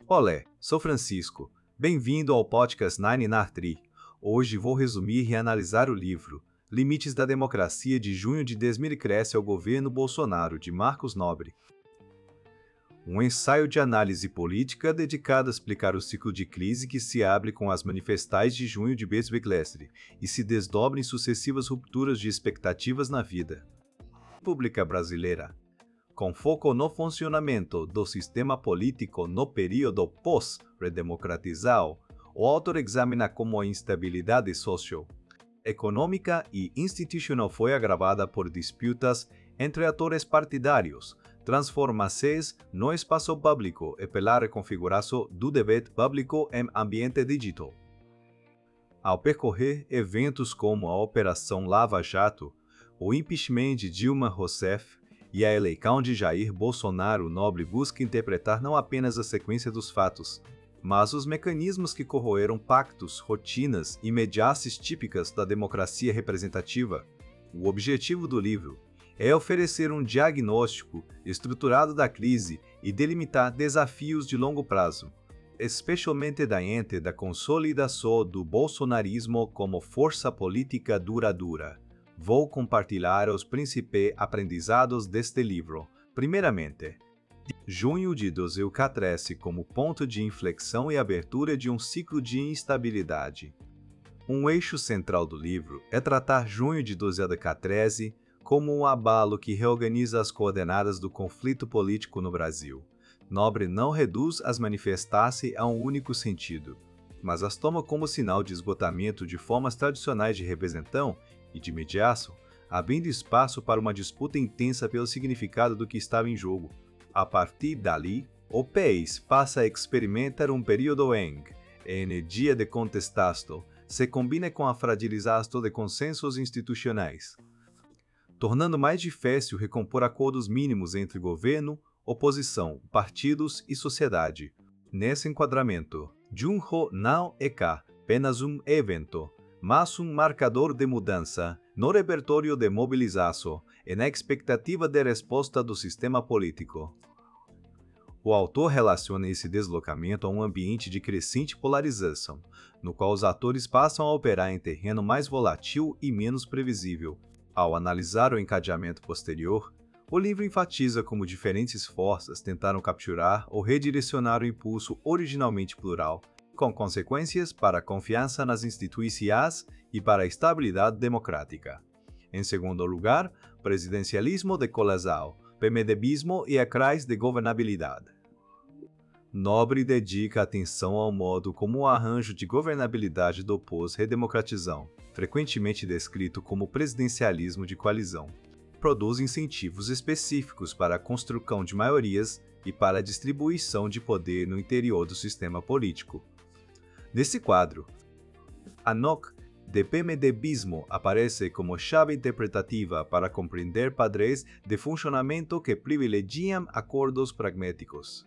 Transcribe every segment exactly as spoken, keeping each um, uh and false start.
Olé, sou Francisco. Bem-vindo ao podcast Nine Nartri. Hoje vou resumir e analisar o livro Limites da Democracia de junho de dois mil e treze ao governo Bolsonaro, de Marcos Nobre. Um ensaio de análise política dedicado a explicar o ciclo de crise que se abre com as manifestais de junho de dois mil e treze e se desdobra em sucessivas rupturas de expectativas na vida pública brasileira. Com foco no funcionamento do sistema político no período pós-redemocratização, o autor examina como a instabilidade socioeconômica e institucional foi agravada por disputas entre atores partidários, transformações no espaço público e pela reconfiguração do debate público em ambiente digital. Ao percorrer eventos como a Operação Lava Jato, o impeachment de Dilma Rousseff e a eleição de Jair Bolsonaro, Nobre busca interpretar não apenas a sequência dos fatos, mas os mecanismos que corroeram pactos, rotinas e mediações típicas da democracia representativa. O objetivo do livro é oferecer um diagnóstico estruturado da crise e delimitar desafios de longo prazo, especialmente diante da consolidação do bolsonarismo como força política duradoura. Vou compartilhar os principais aprendizados deste livro. Primeiramente, junho de dois mil e quatorze como ponto de inflexão e abertura de um ciclo de instabilidade. Um eixo central do livro é tratar junho de dois mil e quatorze como um abalo que reorganiza as coordenadas do conflito político no Brasil. Nobre não reduz as manifestações a um único sentido, mas as toma como sinal de esgotamento de formas tradicionais de representação e, de imediato, abrindo espaço para uma disputa intensa pelo significado do que estava em jogo. A partir dali, o país passa a experimentar um período em que a energia de contestação se combina com a fragilização de consensos institucionais, tornando mais difícil recompor acordos mínimos entre governo, oposição, partidos e sociedade. Nesse enquadramento, junho não é apenas um evento, mas um marcador de mudança no repertório de mobilização e na expectativa de resposta do sistema político. O autor relaciona esse deslocamento a um ambiente de crescente polarização, no qual os atores passam a operar em terreno mais volátil e menos previsível. Ao analisar o encadeamento posterior, o livro enfatiza como diferentes forças tentaram capturar ou redirecionar o impulso originalmente plural, com consequências para a confiança nas instituições e para a estabilidade democrática. Em segundo lugar, presidencialismo de coalizão, PMDBismo e a crise de governabilidade. Nobre dedica atenção ao modo como o arranjo de governabilidade do pós-redemocratização, frequentemente descrito como presidencialismo de coalizão, produz incentivos específicos para a construção de maiorias e para a distribuição de poder no interior do sistema político. Nesse quadro, a N O C de PMDBismo aparece como chave interpretativa para compreender padrões de funcionamento que privilegiam acordos pragmáticos,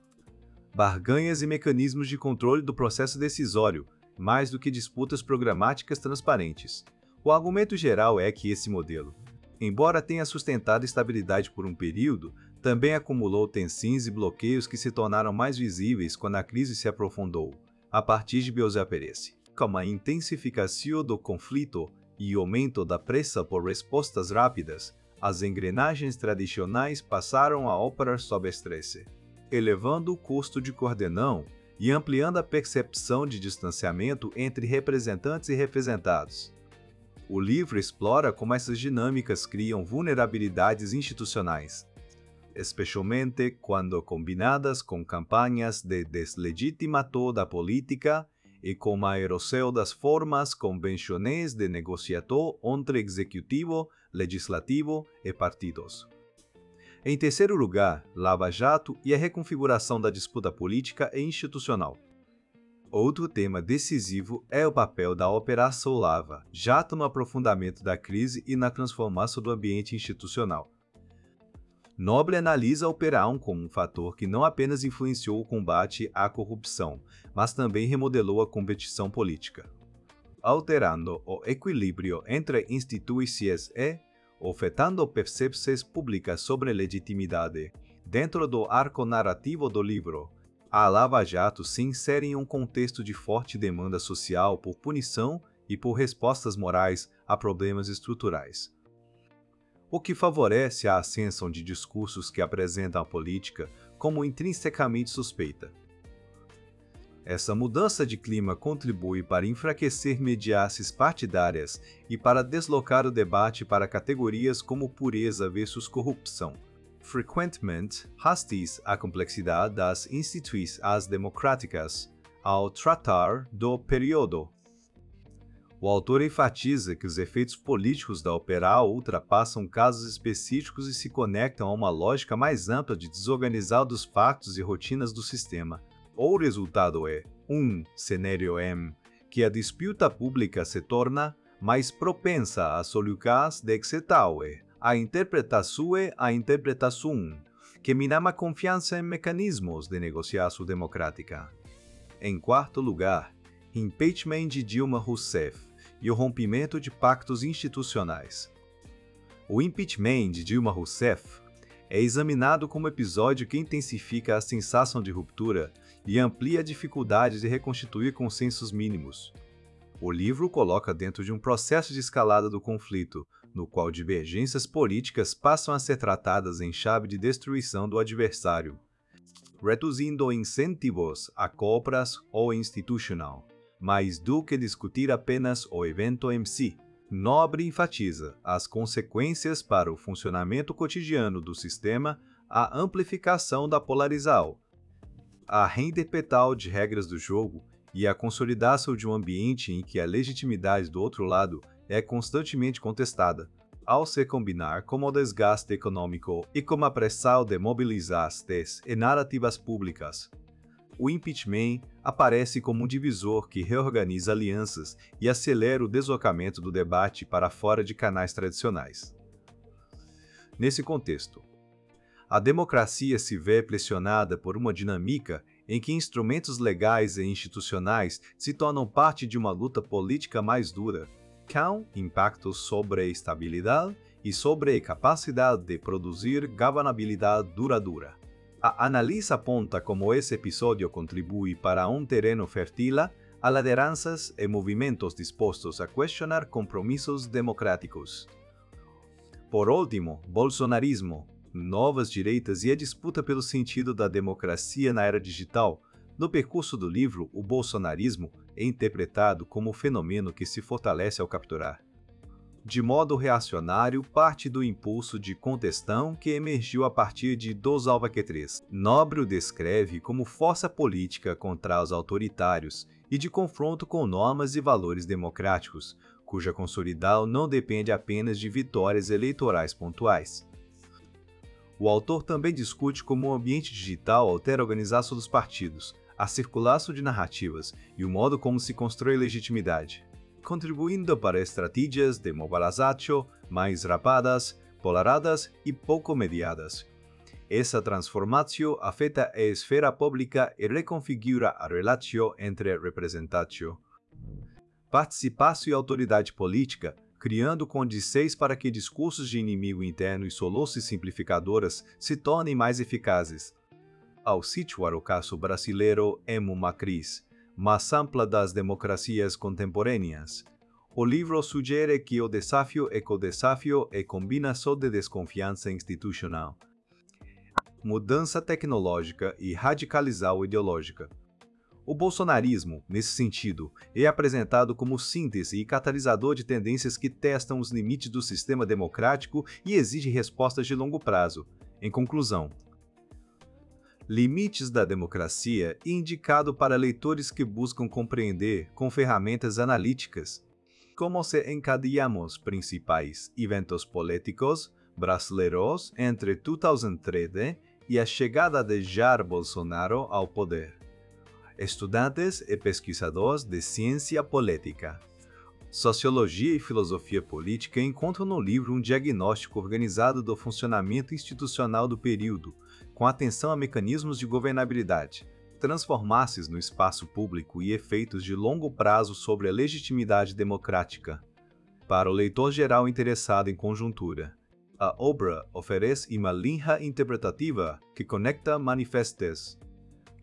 barganhas e mecanismos de controle do processo decisório, mais do que disputas programáticas transparentes. O argumento geral é que esse modelo, embora tenha sustentado estabilidade por um período, também acumulou tensões e bloqueios que se tornaram mais visíveis quando a crise se aprofundou, a partir de dois mil e treze. Com a intensificação do conflito e o aumento da pressa por respostas rápidas, as engrenagens tradicionais passaram a operar sob estresse, elevando o custo de coordenação e ampliando a percepção de distanciamento entre representantes e representados. O livro explora como essas dinâmicas criam vulnerabilidades institucionais, especialmente quando combinadas com campanhas de deslegitimação da política e com a erosão das formas convencionais de negociação entre executivo, legislativo e partidos. Em terceiro lugar, Lava Jato e a reconfiguração da disputa política e institucional. Outro tema decisivo é o papel da Operação Lava Jato no aprofundamento da crise e na transformação do ambiente institucional. Nobre analisa a Operação como um fator que não apenas influenciou o combate à corrupção, mas também remodelou a competição política, alterando o equilíbrio entre instituições e afetando percepções públicas sobre legitimidade. Dentro do arco narrativo do livro, A Lava Jato se insere em um contexto de forte demanda social por punição e por respostas morais a problemas estruturais, o que favorece a ascensão de discursos que apresentam a política como intrinsecamente suspeita. Essa mudança de clima contribui para enfraquecer mediações partidárias e para deslocar o debate para categorias como pureza versus corrupção. Frequentemente, rastiz a complexidade das instituições democráticas ao tratar do período. O autor enfatiza que os efeitos políticos da operal ultrapassam casos específicos e se conectam a uma lógica mais ampla de desorganizar dos factos e rotinas do sistema. O resultado é, um cenário em que a disputa pública se torna mais propensa a soluções de excitaue, a interpretação a interpretação, que minama confiança em mecanismos de negociação democrática. Em quarto lugar, impeachment de Dilma Rousseff e o rompimento de pactos institucionais. O impeachment de Dilma Rousseff é examinado como episódio que intensifica a sensação de ruptura e amplia a dificuldade de reconstituir consensos mínimos. O livro coloca dentro de um processo de escalada do conflito, no qual divergências políticas passam a ser tratadas em chave de destruição do adversário, reduzindo incentivos a compras ou institucional, mais do que discutir apenas o evento em si. Nobre enfatiza as consequências para o funcionamento cotidiano do sistema, a amplificação da polarização, a reinterpretação de regras do jogo e a consolidação de um ambiente em que a legitimidade do outro lado é constantemente contestada, ao se combinar com o desgaste econômico e com a pressão de mobilizar-se em narrativas públicas. O impeachment aparece como um divisor que reorganiza alianças e acelera o deslocamento do debate para fora de canais tradicionais. Nesse contexto, a democracia se vê pressionada por uma dinâmica em que instrumentos legais e institucionais se tornam parte de uma luta política mais dura, com impactos sobre a estabilidade e sobre a capacidade de produzir governabilidade duradoura. A análise aponta como esse episódio contribui para um terreno fértil a lideranças e movimentos dispostos a questionar compromissos democráticos. Por último, bolsonarismo, novas direitas e a disputa pelo sentido da democracia na era digital. No percurso do livro, o bolsonarismo é interpretado como um fenômeno que se fortalece ao capturar, de modo reacionário, parte do impulso de contestação que emergiu a partir de dos Alvaquetres. Nobre o descreve como força política contra os autoritários e de confronto com normas e valores democráticos, cuja consolidação não depende apenas de vitórias eleitorais pontuais. O autor também discute como o ambiente digital altera a organização dos partidos, a circulação de narrativas e o modo como se constrói legitimidade, contribuindo para estratégias de mobilização mais rapadas, polarizadas e pouco mediadas. Essa transformação afeta a esfera pública e reconfigura a relação entre representação, participação e autoridade política, criando condições para que discursos de inimigo interno e soluções simplificadoras se tornem mais eficazes. Ao situar o caso brasileiro em uma crise mais ampla das democracias contemporâneas, o livro sugere que o desafio é co-desafio e combinação de desconfiança institucional, mudança tecnológica e radicalização ideológica. O bolsonarismo, nesse sentido, é apresentado como síntese e catalisador de tendências que testam os limites do sistema democrático e exigem respostas de longo prazo. Em conclusão, Limites da Democracia é indicado para leitores que buscam compreender, com ferramentas analíticas, como se encadeamos principais eventos políticos brasileiros entre dois mil e treze e a chegada de Jair Bolsonaro ao poder. Estudantes e pesquisadores de ciência política, sociologia e filosofia política encontram no livro um diagnóstico organizado do funcionamento institucional do período, com atenção a mecanismos de governabilidade, transformações no espaço público e efeitos de longo prazo sobre a legitimidade democrática. Para o leitor geral interessado em conjuntura, a obra oferece uma linha interpretativa que conecta manifestos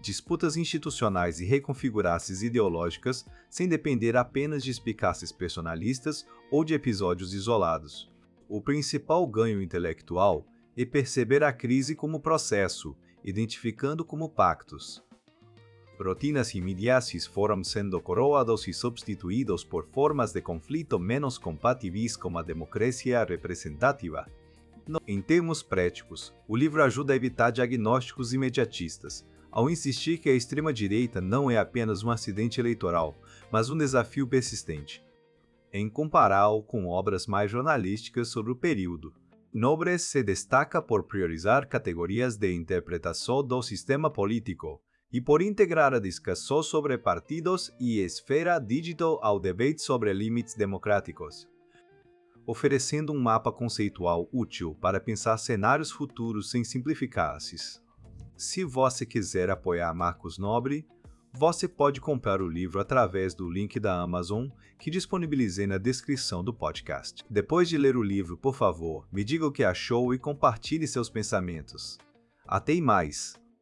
disputas institucionais e reconfigurações ideológicas sem depender apenas de eficácias personalistas ou de episódios isolados. O principal ganho intelectual é perceber a crise como processo, identificando como pactos. Rotinas imediatas foram sendo coroados e substituídos por formas de conflito menos compatíveis com a democracia representativa. Em termos práticos, o livro ajuda a evitar diagnósticos imediatistas, ao insistir que a extrema-direita não é apenas um acidente eleitoral, mas um desafio persistente. Em compará-lo com obras mais jornalísticas sobre o período, Nobre se destaca por priorizar categorias de interpretação do sistema político e por integrar a discussão sobre partidos e esfera digital ao debate sobre limites democráticos, oferecendo um mapa conceitual útil para pensar cenários futuros sem simplificar-se. Se você quiser apoiar Marcos Nobre, você pode comprar o livro através do link da Amazon que disponibilizei na descrição do podcast. Depois de ler o livro, por favor, me diga o que achou e compartilhe seus pensamentos. Até mais!